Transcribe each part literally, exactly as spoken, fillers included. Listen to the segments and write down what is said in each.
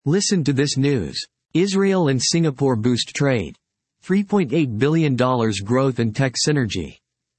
Listen to this news. Israel and Singapore boost trade. three point eight billion dollars growth and tech synergy.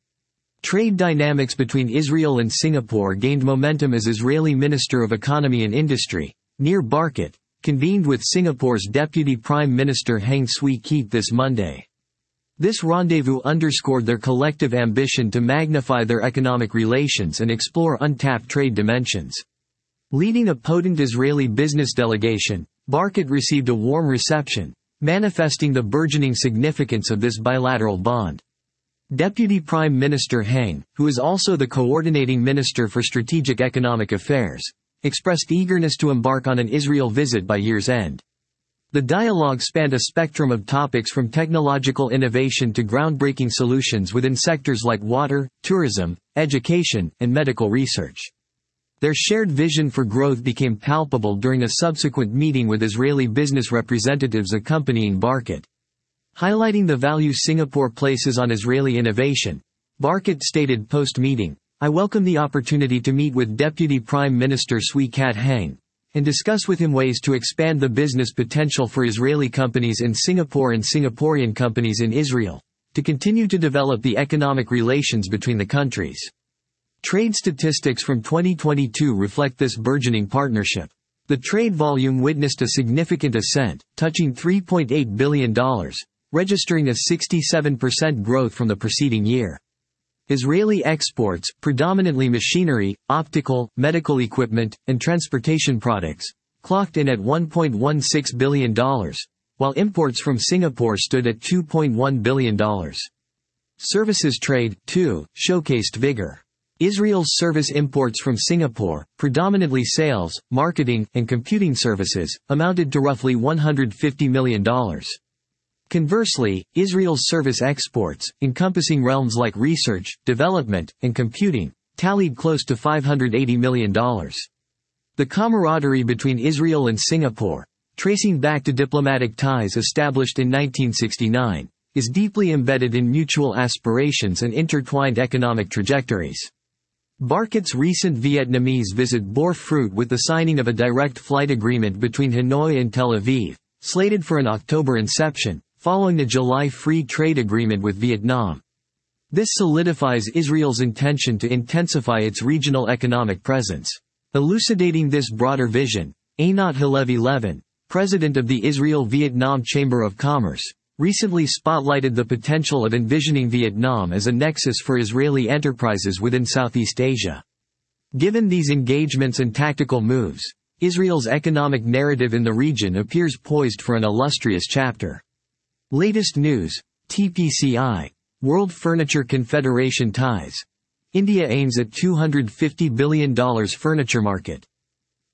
Trade dynamics between Israel and Singapore gained momentum as Israeli Minister of Economy and Industry, Nir Barkat, convened with Singapore's Deputy Prime Minister Heng Swee Keat this Monday. This rendezvous underscored their collective ambition to magnify their economic relations and explore untapped trade dimensions. Leading a potent Israeli business delegation, Barkat received a warm reception, manifesting the burgeoning significance of this bilateral bond. Deputy Prime Minister Heng, who is also the coordinating minister for strategic economic affairs, expressed eagerness to embark on an Israel visit by year's end. The dialogue spanned a spectrum of topics from technological innovation to groundbreaking solutions within sectors like water, tourism, education, and medical research. Their shared vision for growth became palpable during a subsequent meeting with Israeli business representatives accompanying Barkat. Highlighting the value Singapore places on Israeli innovation, Barkat stated post-meeting, "I welcome the opportunity to meet with Deputy Prime Minister Swee Keat Heng and discuss with him ways to expand the business potential for Israeli companies in Singapore and Singaporean companies in Israel, to continue to develop the economic relations between the countries." Trade statistics from twenty twenty-two reflect this burgeoning partnership. The trade volume witnessed a significant ascent, touching three point eight billion dollars, registering a sixty-seven percent growth from the preceding year. Israeli exports, predominantly machinery, optical, medical equipment, and transportation products, clocked in at one point one six billion dollars, while imports from Singapore stood at two point one billion dollars. Services trade, too, showcased vigor. Israel's service imports from Singapore, predominantly sales, marketing, and computing services, amounted to roughly one hundred fifty million dollars. Conversely, Israel's service exports, encompassing realms like research, development, and computing, tallied close to five hundred eighty million dollars. The camaraderie between Israel and Singapore, tracing back to diplomatic ties established in nineteen sixty-nine, is deeply embedded in mutual aspirations and intertwined economic trajectories. Barkat's recent Vietnamese visit bore fruit with the signing of a direct flight agreement between Hanoi and Tel Aviv, slated for an October inception, following the July free trade agreement with Vietnam. This solidifies Israel's intention to intensify its regional economic presence. Elucidating this broader vision, Einat Halevi Levin, president of the Israel-Vietnam Chamber of Commerce, recently spotlighted the potential of envisioning Vietnam as a nexus for Israeli enterprises within Southeast Asia. Given these engagements and tactical moves, Israel's economic narrative in the region appears poised for an illustrious chapter. Latest news, T P C I, World Furniture Confederation ties. India aims at two hundred fifty billion dollars furniture market.